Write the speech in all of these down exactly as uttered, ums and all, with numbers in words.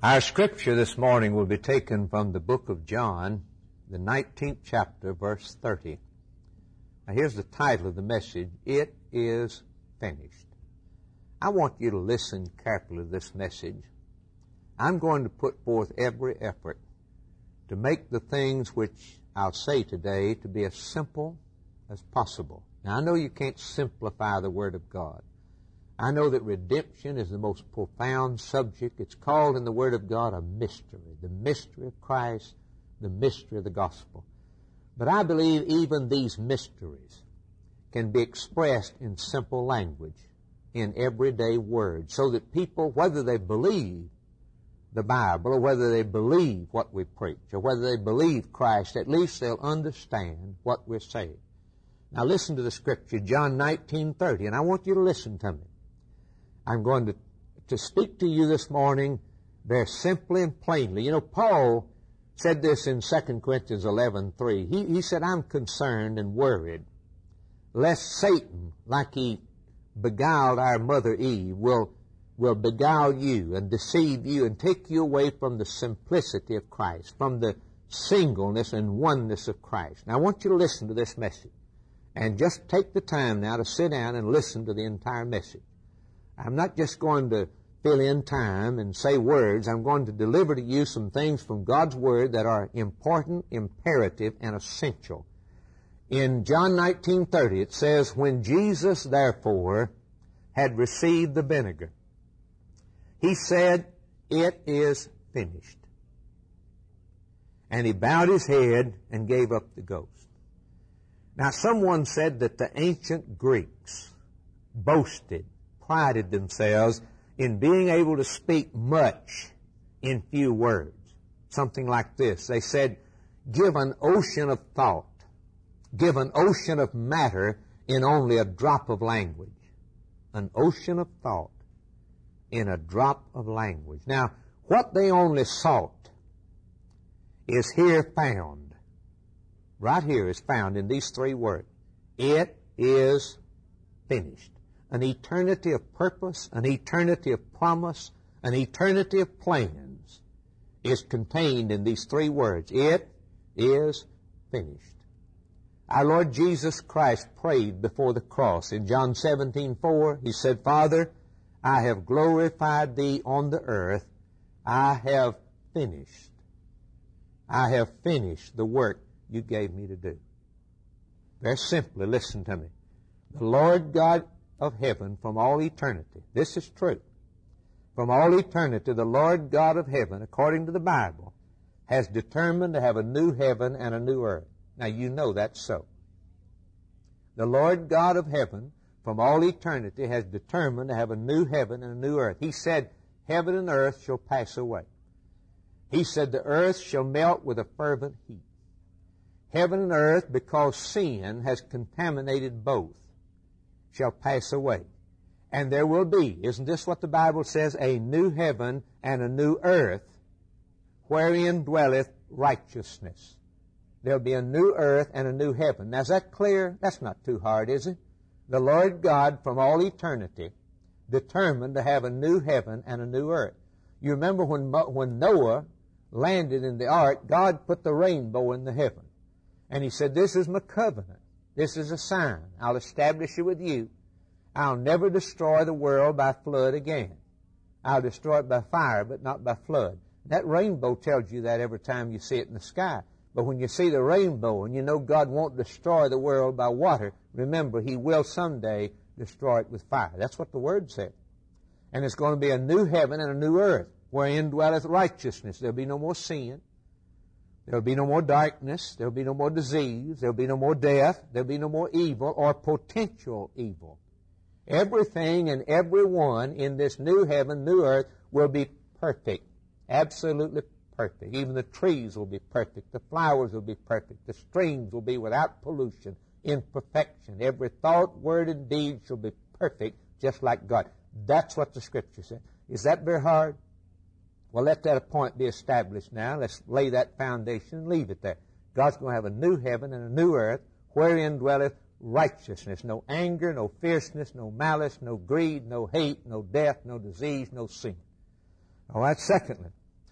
Our scripture this morning will be taken from the book of John, the nineteenth chapter, verse thirty. Now here's the title of the message, It is Finished. I want you to listen carefully to this message. I'm going to put forth every effort to make the things which I'll say today to be as simple as possible. Now I know you can't simplify the Word of God. I know that redemption is the most profound subject. It's called in the Word of God a mystery. The mystery of Christ, the mystery of the gospel. But I believe even these mysteries can be expressed in simple language, in everyday words, so that people, whether they believe the Bible or whether they believe what we preach or whether they believe Christ, at least they'll understand what we're saying. Now listen to the scripture, John nineteen thirty, and I want you to listen to me. I'm going to, to speak to you this morning very simply and plainly. You know, Paul said this in Second Corinthians eleven three. He, he said, I'm concerned and worried lest Satan, like he beguiled our mother Eve, will, will beguile you and deceive you and take you away from the simplicity of Christ, from the singleness and oneness of Christ. Now I want you to listen to this message. And just take the time now to sit down and listen to the entire message. I'm not just going to fill in time and say words. I'm going to deliver to you some things from God's Word that are important, imperative, and essential. In John nineteen thirty, it says, When Jesus, therefore, had received the vinegar, he said, It is finished. And he bowed his head and gave up the ghost. Now, someone said that the ancient Greeks boasted, prided themselves in being able to speak much in few words. Something like this. They said, give an ocean of thought, give an ocean of matter in only a drop of language. An ocean of thought in a drop of language. Now, what they only sought is here found. Right here is found in these three words. It is finished. An eternity of purpose, an eternity of promise, an eternity of plans is contained in these three words. It is finished. Our Lord Jesus Christ prayed before the cross. In John seventeen four, He said, Father, I have glorified Thee on the earth. I have finished. I have finished the work You gave Me to do. Very simply, listen to me. The Lord God of heaven from all eternity. This is true. From all eternity, the Lord God of heaven, according to the Bible, has determined to have a new heaven and a new earth. Now you know that's so. The Lord God of heaven, from all eternity, has determined to have a new heaven and a new earth. He said, heaven and earth shall pass away. He said, the earth shall melt with a fervent heat. Heaven and earth, because sin has contaminated both, shall pass away. And there will be, isn't this what the Bible says, a new heaven and a new earth wherein dwelleth righteousness. There'll be a new earth and a new heaven. Now is that clear? That's not too hard, is it? The Lord God from all eternity determined to have a new heaven and a new earth. You remember when, when Noah landed in the ark, God put the rainbow in the heaven. And He said, this is my covenant. This is a sign. I'll establish it with you. I'll never destroy the world by flood again. I'll destroy it by fire, but not by flood. That rainbow tells you that every time you see it in the sky. But when you see the rainbow and you know God won't destroy the world by water, remember, He will someday destroy it with fire. That's what the Word said. And it's going to be a new heaven and a new earth, wherein dwelleth righteousness. There'll be no more sin. There'll be no more darkness. There'll be no more disease. There'll be no more death. There'll be no more evil or potential evil. Everything and everyone in this new heaven, new earth will be perfect. Absolutely perfect. Even the trees will be perfect. The flowers will be perfect. The streams will be without pollution, in perfection. Every thought, word, and deed shall be perfect, just like God. That's what the Scripture says. Is that very hard? Well, let that point be established now. Let's lay that foundation and leave it there. God's going to have a new heaven and a new earth wherein dwelleth righteousness. No anger, no fierceness, no malice, no greed, no hate, no death, no disease, no sin. All right, secondly,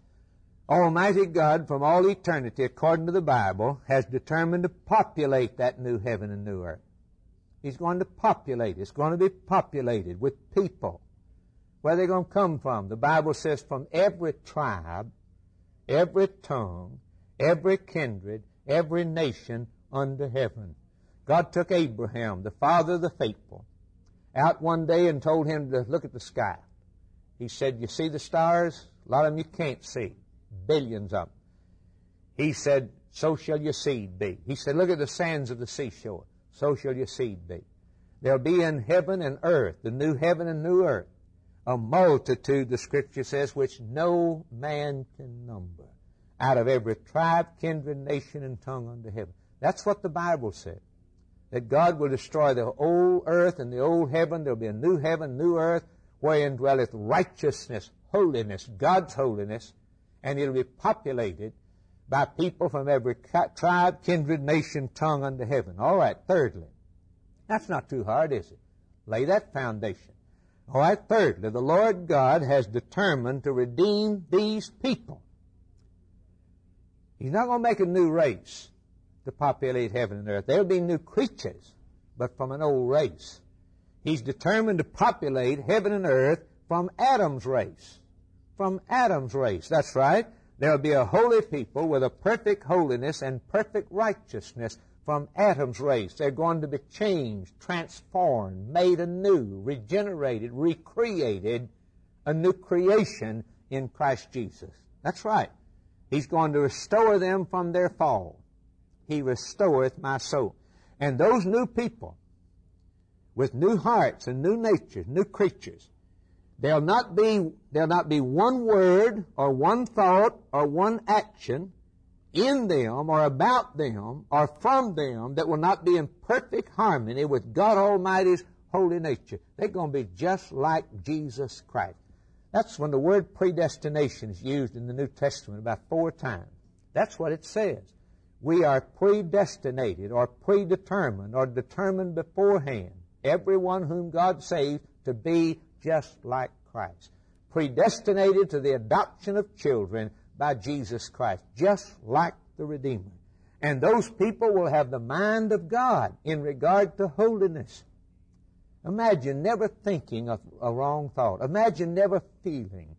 Almighty God, from all eternity, according to the Bible, has determined to populate that new heaven and new earth. He's going to populate. It's going to be populated with people. Where are they going to come from? The Bible says from every tribe, every tongue, every kindred, every nation under heaven. God took Abraham, the father of the faithful, out one day and told him to look at the sky. He said, you see the stars? A lot of them you can't see. Billions of them. He said, so shall your seed be. He said, look at the sands of the seashore. So shall your seed be. There'll be in heaven and earth, the new heaven and new earth, a multitude, the Scripture says, which no man can number, out of every tribe, kindred, nation, and tongue under heaven. That's what the Bible said. That God will destroy the old earth and the old heaven. There'll be a new heaven, new earth, wherein dwelleth righteousness, holiness, God's holiness, and it'll be populated by people from every tribe, kindred, nation, tongue under heaven. All right, thirdly. That's not too hard, is it? Lay that foundation. All right, thirdly, the Lord God has determined to redeem these people. He's not going to make a new race to populate heaven and earth. There'll be new creatures, but from an old race. He's determined to populate heaven and earth from Adam's race. From Adam's race. That's right. There'll be a holy people with a perfect holiness and perfect righteousness from Adam's race. They're going to be changed, transformed, made anew, regenerated, recreated, a new creation in Christ Jesus. That's right. He's going to restore them from their fall. He restoreth my soul. And those new people, with new hearts and new natures, new creatures, there'll not be, there'll not be one word or one thought or one action in them or about them or from them that will not be in perfect harmony with God Almighty's holy nature. They're going to be just like Jesus Christ. That's when the word predestination is used in the New Testament about four times. That's what it says. We are predestinated or predetermined or determined beforehand, everyone whom God saved, to be just like Christ. Predestinated to the adoption of children by Jesus Christ, just like the Redeemer. And those people will have the mind of God in regard to holiness. Imagine never thinking of a wrong thought. Imagine never feeling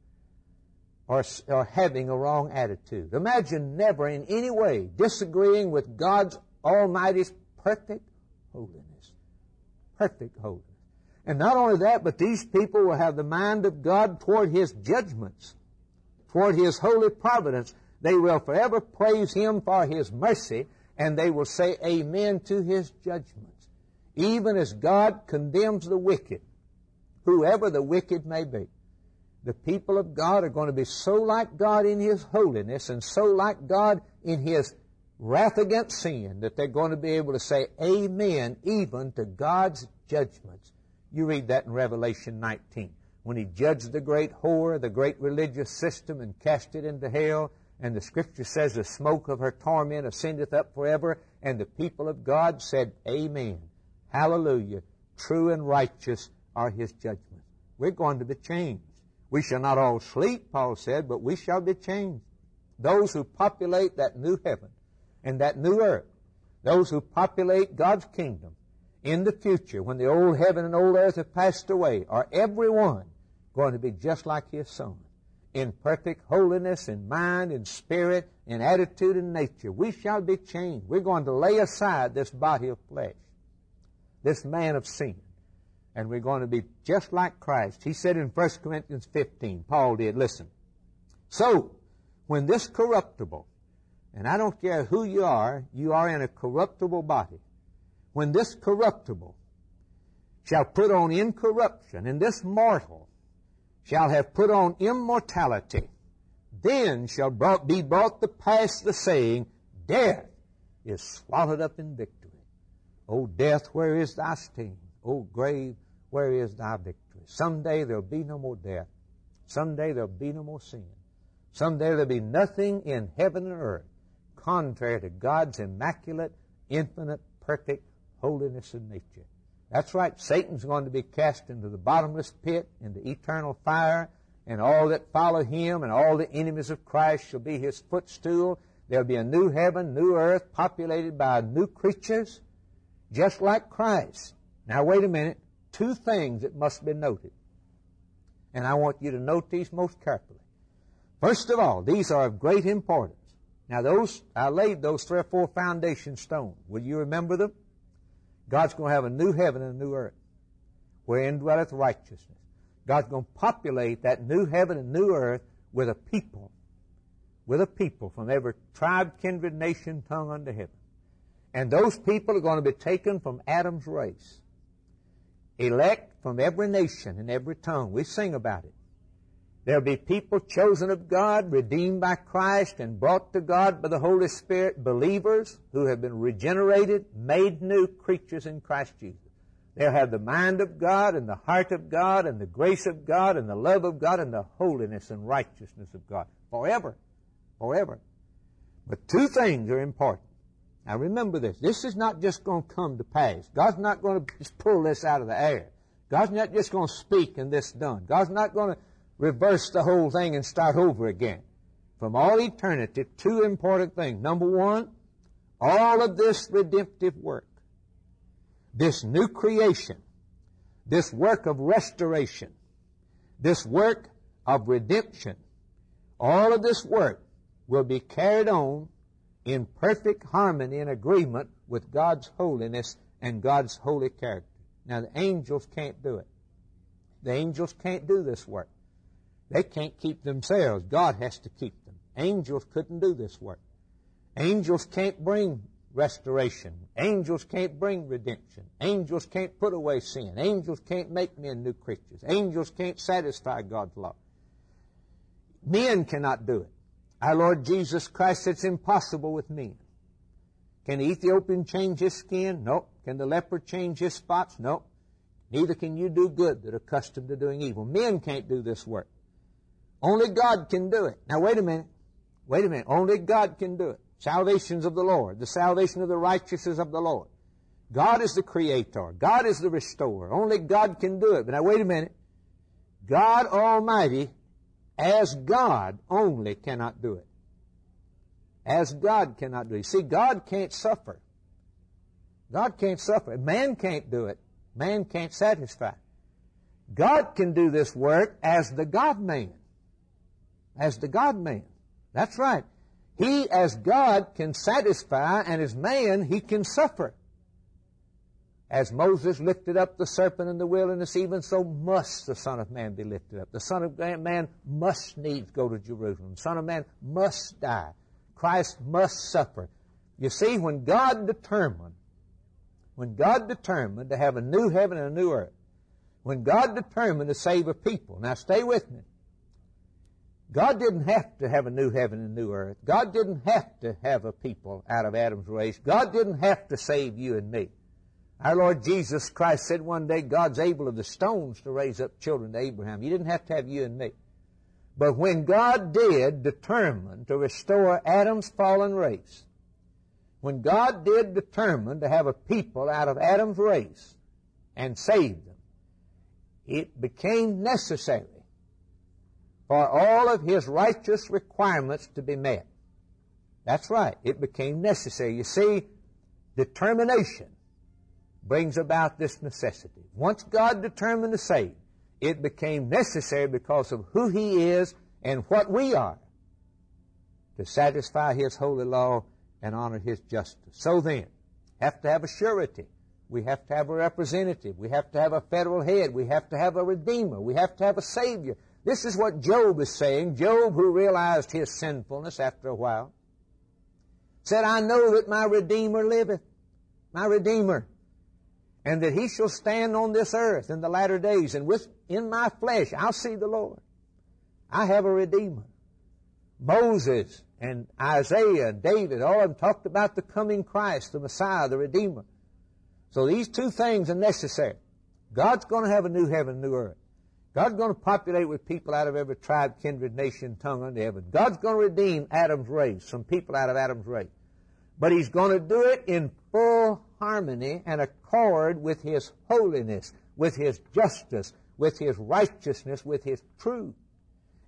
or, or having a wrong attitude. Imagine never in any way disagreeing with God's Almighty's perfect holiness. Perfect holiness. And not only that, but these people will have the mind of God toward His judgments, toward His holy providence. They will forever praise Him for His mercy, and they will say amen to His judgments, even as God condemns the wicked, whoever the wicked may be. The people of God are going to be so like God in His holiness and so like God in His wrath against sin that they're going to be able to say amen even to God's judgments. You read that in Revelation nineteen, when He judged the great whore, the great religious system, and cast it into hell. And the Scripture says the smoke of her torment ascendeth up forever. And the people of God said, amen. Hallelujah. True and righteous are His judgments. We're going to be changed. We shall not all sleep, Paul said, but we shall be changed. Those who populate that new heaven and that new earth, those who populate God's kingdom in the future, when the old heaven and old earth have passed away, are everyone going to be just like His Son, in perfect holiness, in mind, in spirit, in attitude, and nature. We shall be changed. We're going to lay aside this body of flesh, this man of sin, and we're going to be just like Christ. He said in First Corinthians fifteen, Paul did, listen, so when this corruptible, and I don't care who you are, you are in a corruptible body, when this corruptible shall put on incorruption, and this mortal shall have put on immortality, then shall brought, be brought to pass the saying, death is swallowed up in victory. O death, where is thy sting? O grave, where is thy victory? Someday there'll be no more death. Someday there'll be no more sin. Someday there'll be nothing in heaven and earth contrary to God's immaculate, infinite, perfect holiness and nature. That's right. Satan's going to be cast into the bottomless pit, into eternal fire, and all that follow Him and all the enemies of Christ shall be His footstool. There'll be a new heaven, new earth, populated by new creatures, just like Christ. Now, wait a minute. Two things that must be noted. And I want you to note these most carefully. First of all, these are of great importance. Now, those, I laid those three or four foundation stones. Will you remember them? God's going to have a new heaven and a new earth, wherein dwelleth righteousness. God's going to populate that new heaven and new earth with a people, with a people from every tribe, kindred, nation, tongue under heaven. And those people are going to be taken from Adam's race, elect from every nation and every tongue. We sing about it. There'll be people chosen of God, redeemed by Christ, and brought to God by the Holy Spirit, believers who have been regenerated, made new creatures in Christ Jesus. They'll have the mind of God and the heart of God and the grace of God and the love of God and the holiness and righteousness of God forever, forever. But two things are important. Now remember this. This is not just going to come to pass. God's not going to just pull this out of the air. God's not just going to speak and this done. God's not going to reverse the whole thing and start over again. From all eternity, two important things. Number one, all of this redemptive work, this new creation, this work of restoration, this work of redemption, all of this work will be carried on in perfect harmony and agreement with God's holiness and God's holy character. Now, the angels can't do it. The angels can't do this work. They can't keep themselves. God has to keep them. Angels couldn't do this work. Angels can't bring restoration. Angels can't bring redemption. Angels can't put away sin. Angels can't make men new creatures. Angels can't satisfy God's law. Men cannot do it. Our Lord Jesus Christ said it's impossible with men. Can the Ethiopian change his skin? No. Can the leper change his spots? No. Neither can you do good that are accustomed to doing evil. Men can't do this work. Only God can do it. Now wait a minute. Wait a minute. Only God can do it. Salvation's of the Lord. The salvation of the righteous is of the Lord. God is the creator. God is the restorer. Only God can do it. But now wait a minute. God Almighty, as God only, cannot do it. As God cannot do it. See, God can't suffer. God can't suffer. Man can't do it. Man can't satisfy. God can do this work as the God-man. As the God-man. That's right. He, as God, can satisfy, and as man, He can suffer. As Moses lifted up the serpent in the wilderness, even so must the Son of Man be lifted up. The Son of Man must needs go to Jerusalem. The Son of Man must die. Christ must suffer. You see, when God determined, when God determined to have a new heaven and a new earth, when God determined to save a people, now stay with me, God didn't have to have a new heaven and a new earth. God didn't have to have a people out of Adam's race. God didn't have to save you and me. Our Lord Jesus Christ said one day, God's able of the stones to raise up children to Abraham. He didn't have to have you and me. But when God did determine to restore Adam's fallen race, when God did determine to have a people out of Adam's race and save them, it became necessary for all of His righteous requirements to be met. That's right. It became necessary. You see, determination brings about this necessity. Once God determined to save, it became necessary because of who He is and what we are to satisfy His holy law and honor His justice. So then, have to have a surety. We have to have a representative. We have to have a federal head. We have to have a redeemer. We have to have a savior. This is what Job is saying. Job, who realized his sinfulness after a while, said, I know that my Redeemer liveth, my Redeemer, and that He shall stand on this earth in the latter days, and with in my flesh I'll see the Lord. I have a Redeemer. Moses and Isaiah and David, all of them talked about the coming Christ, the Messiah, the Redeemer. So these two things are necessary. God's going to have a new heaven, new earth. God's going to populate with people out of every tribe, kindred, nation, tongue under heaven. God's going to redeem Adam's race, some people out of Adam's race. But He's going to do it in full harmony and accord with His holiness, with His justice, with His righteousness, with His truth.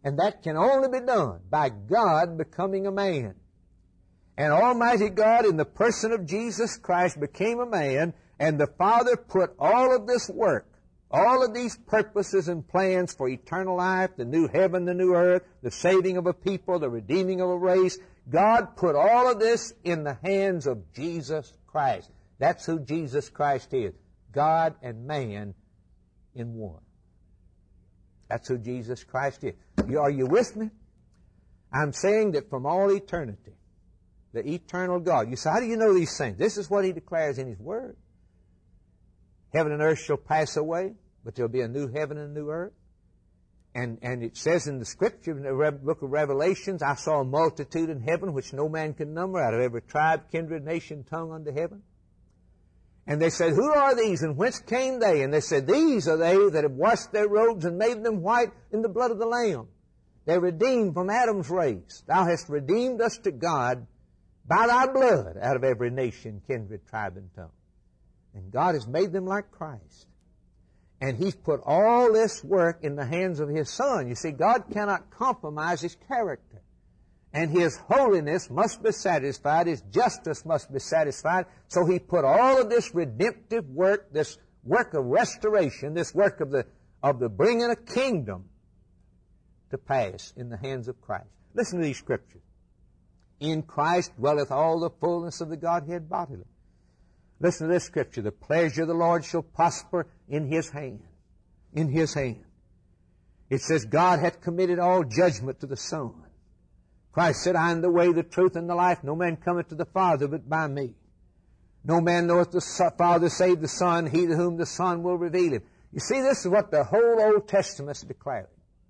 And that can only be done by God becoming a man. And Almighty God, in the person of Jesus Christ, became a man, and the Father put all of this work, all of these purposes and plans for eternal life, the new heaven, the new earth, the saving of a people, the redeeming of a race, God put all of this in the hands of Jesus Christ. That's who Jesus Christ is. God and man in one. That's who Jesus Christ is. Are you with me? I'm saying that from all eternity, the eternal God. You say, how do you know these things? This is what He declares in His Word. Heaven and earth shall pass away, but there'll be a new heaven and a new earth. And, and it says in the Scripture, in the book of Revelations, I saw a multitude in heaven which no man can number, out of every tribe, kindred, nation, tongue under heaven. And they said, who are these and whence came they? And they said, these are they that have washed their robes and made them white in the blood of the Lamb. They're redeemed from Adam's race. Thou hast redeemed us to God by thy blood out of every nation, kindred, tribe, and tongue. And God has made them like Christ. And He's put all this work in the hands of His Son. You see, God cannot compromise His character. And His holiness must be satisfied. His justice must be satisfied. So He put all of this redemptive work, this work of restoration, this work of the, of the bringing a kingdom to pass in the hands of Christ. Listen to these scriptures. In Christ dwelleth all the fullness of the Godhead bodily. Listen to this scripture. The pleasure of the Lord shall prosper in His hand. In His hand. It says, God hath committed all judgment to the Son. Christ said, I am the way, the truth, and the life. No man cometh to the Father but by me. No man knoweth the Father save the Son, he to whom the Son will reveal Him. You see, this is what the whole Old Testament is declaring.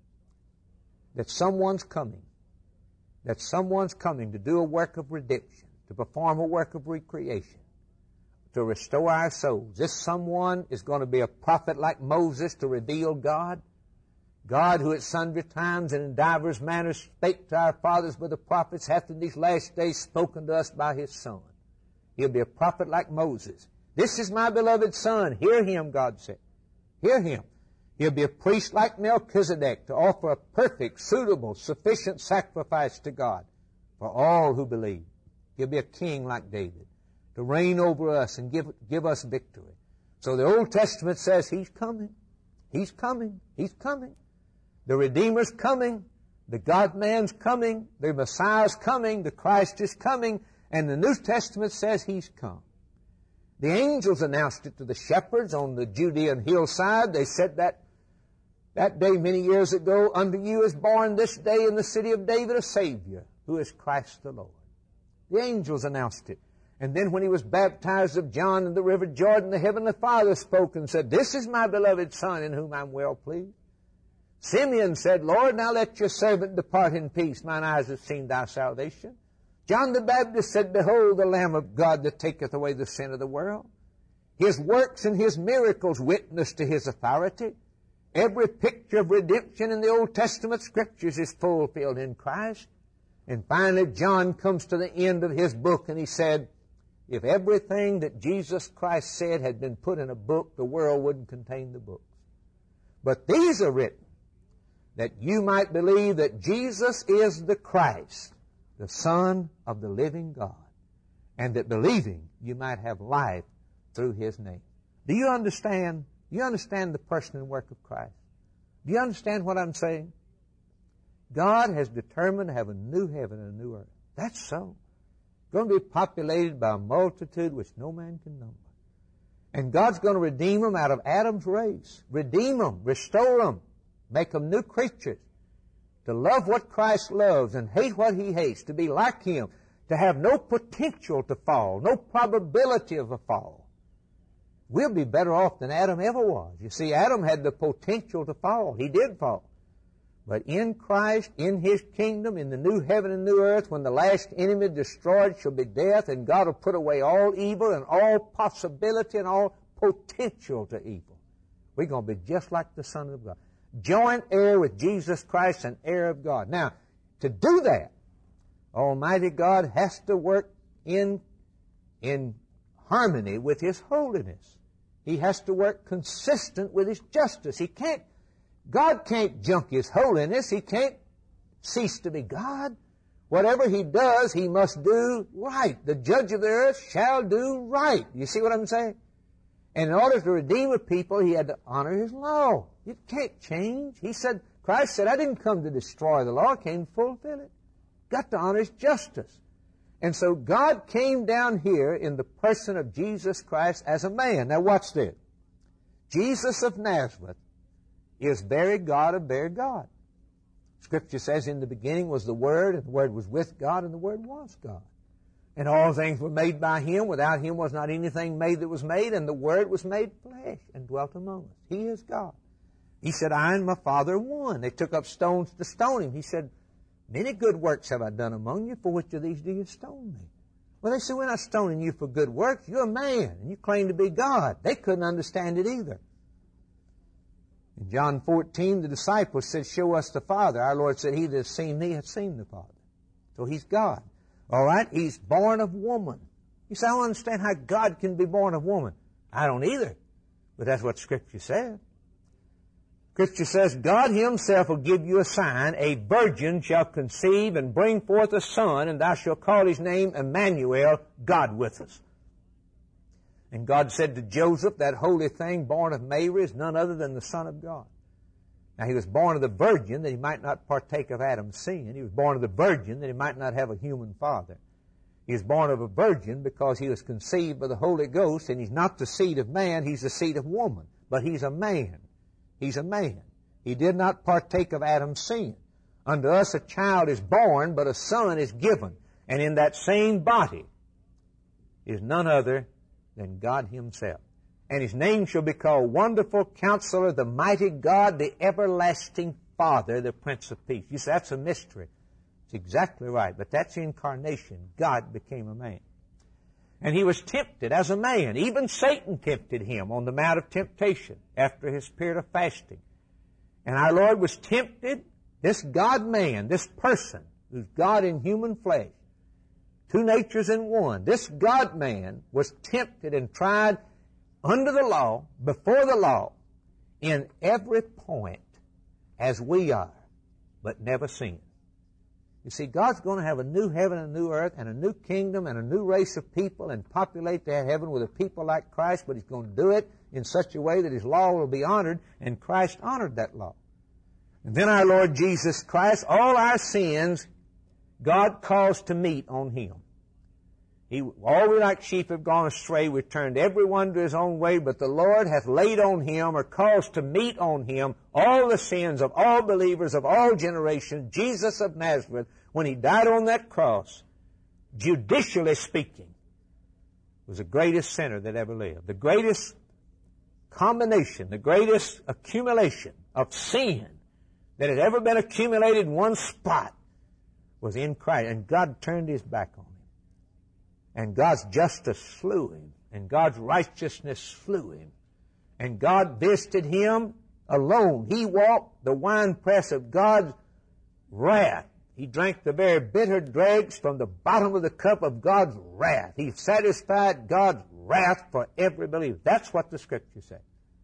That someone's coming. That someone's coming to do a work of redemption, to perform a work of recreation, to restore our souls. This someone is going to be a prophet like Moses to reveal God. God, who at sundry times and in divers manners spake to our fathers by the prophets, hath in these last days spoken to us by His Son. He'll be a prophet like Moses. This is my beloved Son. Hear Him, God said. Hear Him. He'll be a priest like Melchizedek to offer a perfect, suitable, sufficient sacrifice to God for all who believe. He'll be a king like David to reign over us and give, give us victory. So the Old Testament says He's coming. He's coming. He's coming. The Redeemer's coming. The God-man's coming. The Messiah's coming. The Christ is coming. And the New Testament says He's come. The angels announced it to the shepherds on the Judean hillside. They said that that day many years ago, unto you is born this day in the city of David a Savior, who is Christ the Lord. The angels announced it. And then when He was baptized of John in the river Jordan, the Heavenly Father spoke and said, this is my beloved Son in whom I'm well pleased. Simeon said, Lord, now let your servant depart in peace. Mine eyes have seen thy salvation. John the Baptist said, behold, the Lamb of God that taketh away the sin of the world. His works and His miracles witness to His authority. Every picture of redemption in the Old Testament Scriptures is fulfilled in Christ. And finally, John comes to the end of his book and he said, if everything that Jesus Christ said had been put in a book, the world wouldn't contain the books. But these are written that you might believe that Jesus is the Christ, the Son of the living God, and that believing you might have life through His name. Do you understand? Do you understand the person and work of Christ? Do you understand what I'm saying? God has determined to have a new heaven and a new earth. That's so. It's going to be populated by a multitude which no man can number. And God's going to redeem them out of Adam's race. Redeem them, restore them, make them new creatures. To love what Christ loves and hate what He hates. To be like Him. To have no potential to fall, no probability of a fall. We'll be better off than Adam ever was. You see, Adam had the potential to fall. He did fall. But in Christ, in His kingdom, in the new heaven and new earth, when the last enemy destroyed shall be death, and God will put away all evil and all possibility and all potential to evil. We're going to be just like the Son of God. Joint heir with Jesus Christ and heir of God. Now, to do that, Almighty God has to work in, in harmony with His holiness. He has to work consistent with His justice. He can't, God can't junk His holiness. He can't cease to be God. Whatever He does, He must do right. The judge of the earth shall do right. You see what I'm saying? And in order to redeem a people, He had to honor His law. It can't change. He said, Christ said, I didn't come to destroy the law, I came to fulfill it. Got to honor His justice. And so God came down here in the person of Jesus Christ as a man. Now watch this. Jesus of Nazareth is very God of very God. Scripture says, in the beginning was the Word, and the Word was with God, and the Word was God. And all things were made by Him. Without Him was not anything made that was made, and the Word was made flesh and dwelt among us. He is God. He said, I and my Father are one. They took up stones to stone Him. He said, many good works have I done among you. For which of these do you stone me? Well, they said, we're not stoning you for good works. You're a man, and you claim to be God. They couldn't understand it either. In John fourteen, the disciples said, show us the Father. Our Lord said, he that has seen me hath seen the Father. So He's God. All right? He's born of woman. You say, I don't understand how God can be born of woman. I don't either. But that's what Scripture says. Scripture says, God Himself will give you a sign. A virgin shall conceive and bring forth a son, and thou shalt call His name Emmanuel, God with us. And God said to Joseph, that holy thing born of Mary is none other than the Son of God. Now, He was born of the virgin that He might not partake of Adam's sin. He was born of the virgin that He might not have a human father. He was born of a virgin because He was conceived by the Holy Ghost, and He's not the seed of man, He's the seed of woman. But He's a man. He's a man. He did not partake of Adam's sin. Unto us a child is born, but a son is given. And in that same body is none other than God Himself. And His name shall be called Wonderful Counselor, the Mighty God, the Everlasting Father, the Prince of Peace. You say, that's a mystery. It's exactly right, but that's incarnation. God became a man. And He was tempted as a man. Even Satan tempted Him on the Mount of Temptation after His period of fasting. And our Lord was tempted, this God-man, this person, who's God in human flesh, two natures in one. This God-man was tempted and tried under the law, before the law, in every point as we are, but never sinned. You see, God's going to have a new heaven and a new earth and a new kingdom and a new race of people and populate that heaven with a people like Christ, but He's going to do it in such a way that His law will be honored, and Christ honored that law. And then our Lord Jesus Christ, all our sins, God calls to meet on Him. He, all we like sheep have gone astray. We've turned every one to his own way, but the Lord hath laid on Him, or caused to meet on Him, all the sins of all believers of all generations. Jesus of Nazareth, when He died on that cross, judicially speaking, was the greatest sinner that ever lived. The greatest combination, the greatest accumulation of sin that had ever been accumulated in one spot was in Christ. And God turned His back on Him. And God's justice slew Him. And God's righteousness slew Him. And God visited Him alone. He walked the winepress of God's wrath. He drank the very bitter dregs from the bottom of the cup of God's wrath. He satisfied God's wrath for every believer. That's what the Scripture said.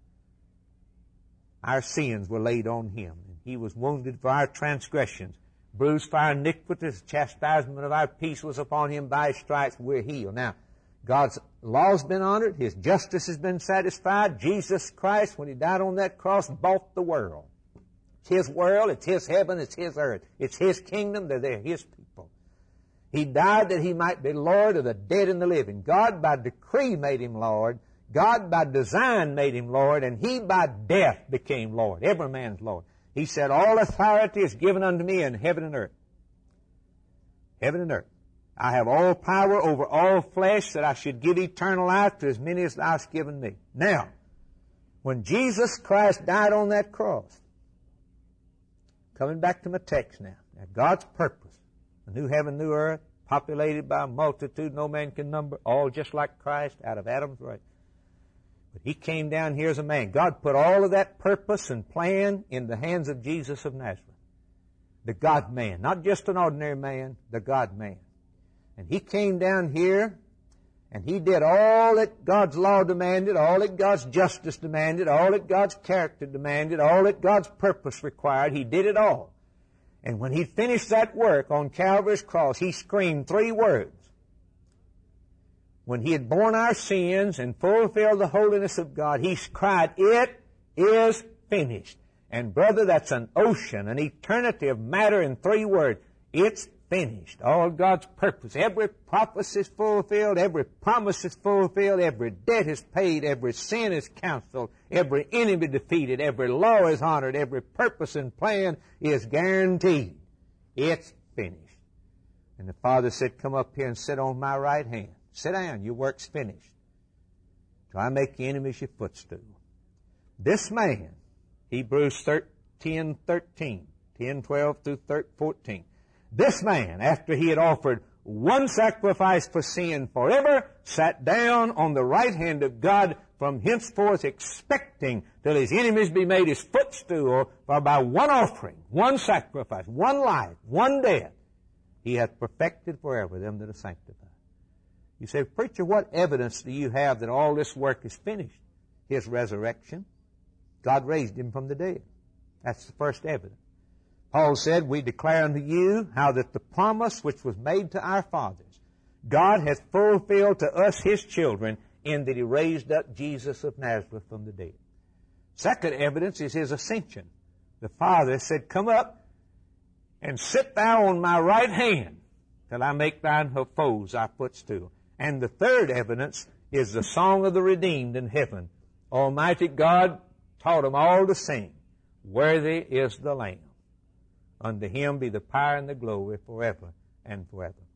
Our sins were laid on Him. And He was wounded for our transgressions, bruised for our iniquities. The chastisement of our peace was upon Him. By His stripes we're healed. Now, God's law's been honored. His justice has been satisfied. Jesus Christ, when He died on that cross, bought the world. It's His world. It's His heaven. It's His earth. It's His kingdom. They're, they're His people. He died that He might be Lord of the dead and the living. God by decree made Him Lord. God by design made Him Lord. And He by death became Lord. Every man's Lord. He said, all authority is given unto me in heaven and earth. Heaven and earth. I have all power over all flesh, that I should give eternal life to as many as Thou hast given me. Now, when Jesus Christ died on that cross, coming back to my text now, now God's purpose, a new heaven, new earth, populated by a multitude no man can number, all just like Christ out of Adam's race. But He came down here as a man. God put all of that purpose and plan in the hands of Jesus of Nazareth. The God-man. Not just an ordinary man, the God-man. And He came down here, and He did all that God's law demanded, all that God's justice demanded, all that God's character demanded, all that God's purpose required. He did it all. And when He finished that work on Calvary's cross, He screamed three words. When He had borne our sins and fulfilled the holiness of God, He cried, "It is finished." And brother, that's an ocean, an eternity of matter in three words. It's finished. All God's purpose. Every prophecy is fulfilled. Every promise is fulfilled. Every debt is paid. Every sin is canceled. Every enemy defeated. Every law is honored. Every purpose and plan is guaranteed. It's finished. And the Father said, "Come up here and sit on my right hand. Sit down. Your work's finished. Till I make your enemies your footstool." This man, Hebrews ten thirteen, ten twelve through fourteen. This man, after he had offered one sacrifice for sin forever, sat down on the right hand of God, from henceforth expecting till his enemies be made his footstool, for by one offering, one sacrifice, one life, one death, he hath perfected forever them that are sanctified. You say, "Preacher, what evidence do you have that all this work is finished?" His resurrection. God raised Him from the dead. That's the first evidence. Paul said, "We declare unto you how that the promise which was made to our fathers, God hath fulfilled to us His children, in that He raised up Jesus of Nazareth from the dead." Second evidence is His ascension. The Father said, "Come up and sit thou on my right hand till I make thine foes thy footstool." And the third evidence is the song of the redeemed in heaven. Almighty God taught them all to sing, "Worthy is the Lamb. Unto Him be the power and the glory forever and forever."